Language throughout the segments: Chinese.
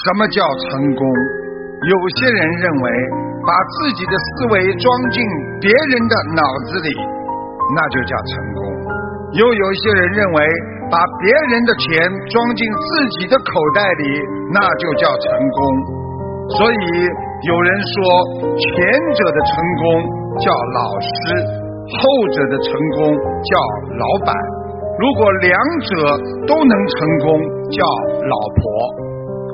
什么叫成功？有些人认为把自己的思维装进别人的脑子里，那就叫成功；又有些人认为把别人的钱装进自己的口袋里，那就叫成功。所以有人说，前者的成功叫老师，后者的成功叫老板。如果两者都能成功，叫老婆。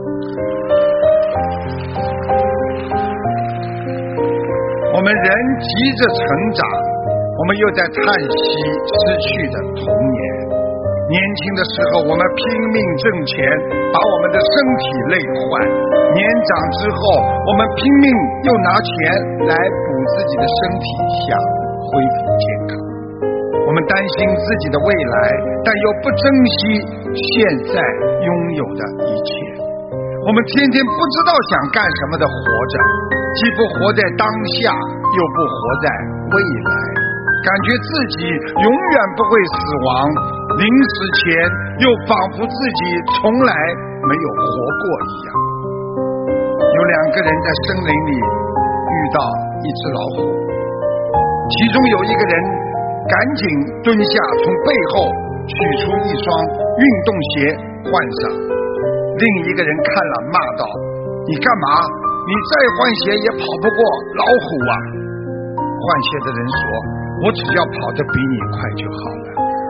我们人急着成长，我们又在叹息失去的童年。年轻的时候我们拼命挣钱，把我们的身体累坏；年长之后我们拼命又拿钱来补自己的身体，想恢复健康。我们担心自己的未来，但又不珍惜现在拥有的一切。我们天天不知道想干什么的活着，既不活在当下，又不活在未来，感觉自己永远不会死亡，临死前又仿佛自己从来没有活过一样。有两个人在森林里遇到一只老虎，其中有一个人赶紧蹲下，从背后取出一双运动鞋换上。另一个人看了骂道：你干嘛？你再换鞋也跑不过老虎啊！换鞋的人说：我只要跑得比你快就好了。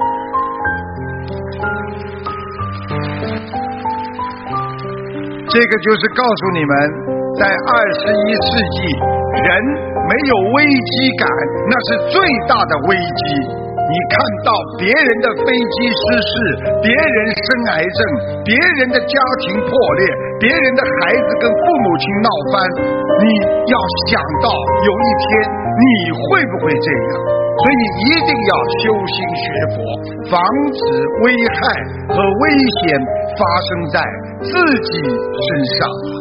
这个就是告诉你们，在21世纪，人没有危机感，那是最大的危机。你看到别人的飞机失事，别人生癌症，别人的家庭破裂，别人的孩子跟父母亲闹翻，你要想到有一天你会不会这样，所以你一定要修心学佛，防止危害和危险发生在自己身上。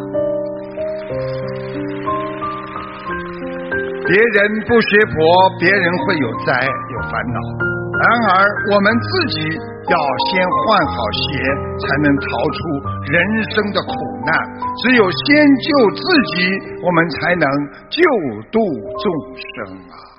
别人不学佛，别人会有灾有烦恼，然而我们自己要先换好鞋，才能逃出人生的苦难。只有先救自己，我们才能救度众生啊。